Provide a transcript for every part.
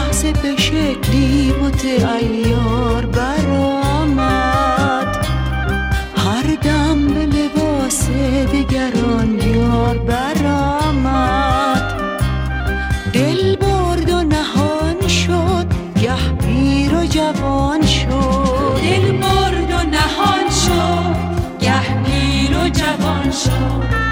لحظه به شکلی بت عیار برآمد، هر دم به لباس دگران یار برآمد. دل برد و نهان شد، گه پیر و جوان شد. دل برد و نهان شد، گه پیر و جوان شد.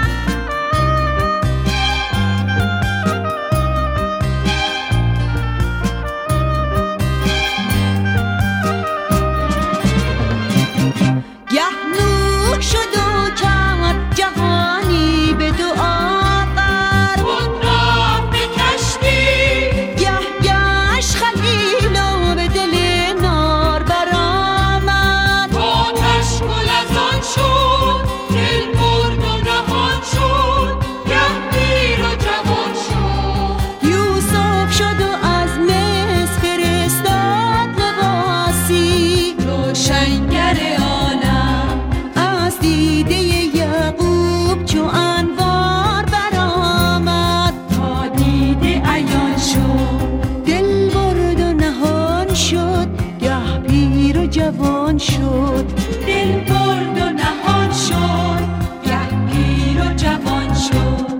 جوان شد. دل برد و نهان شد، گه پیر و جوان شد.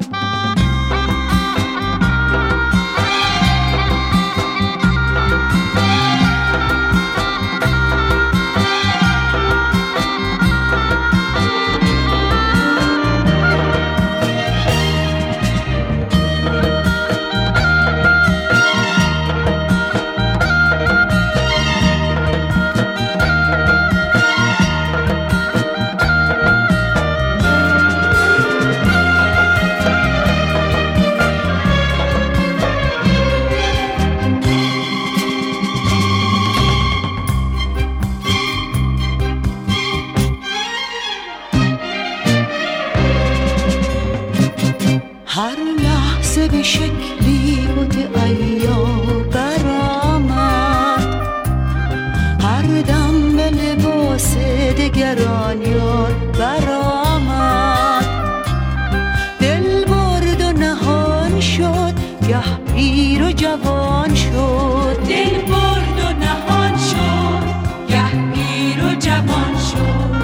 هر لحظه به شکلی بت عیار برآمد، هر دم به لباس دگران یار برآمد. دل برد و نهان شد، گه پیر و جوان شد. دل برد و نهان شد، گه پیر و جوان شد.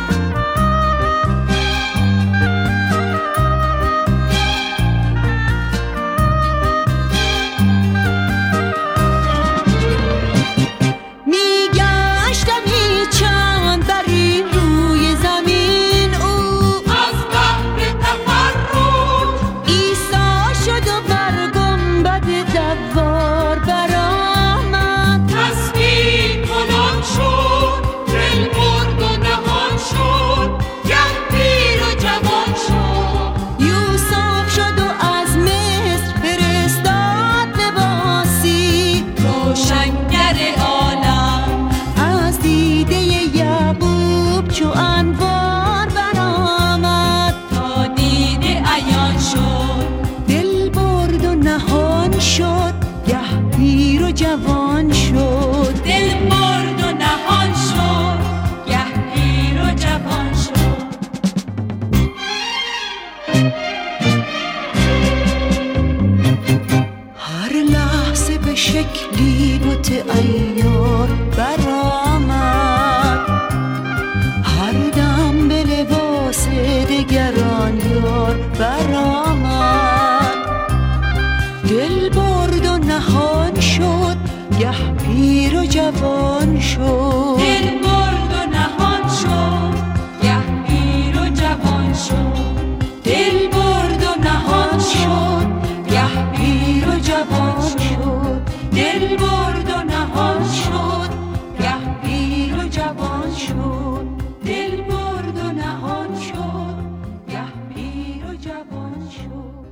چو انوار برآمد، تا دیده عیان شد. دل برد و نهان شد، گه پیر و جوان شد. دل برد و نهان شد، گه پیر و جوان شد. هر لحظه به شکلی بت عیار برآمد، هر دم به لباس دگران یار برآمد. دل برد و نهان شد، گه پیر و جوان شد. دل برد و نهان شد، گه پیر و جوان شد. دل برد و نهان شد، گه پیر و جوان شد. دل برد و نهان شد، گه پیر و جوان شد. دل برد و نهان شد، گه پیر و جوان شد.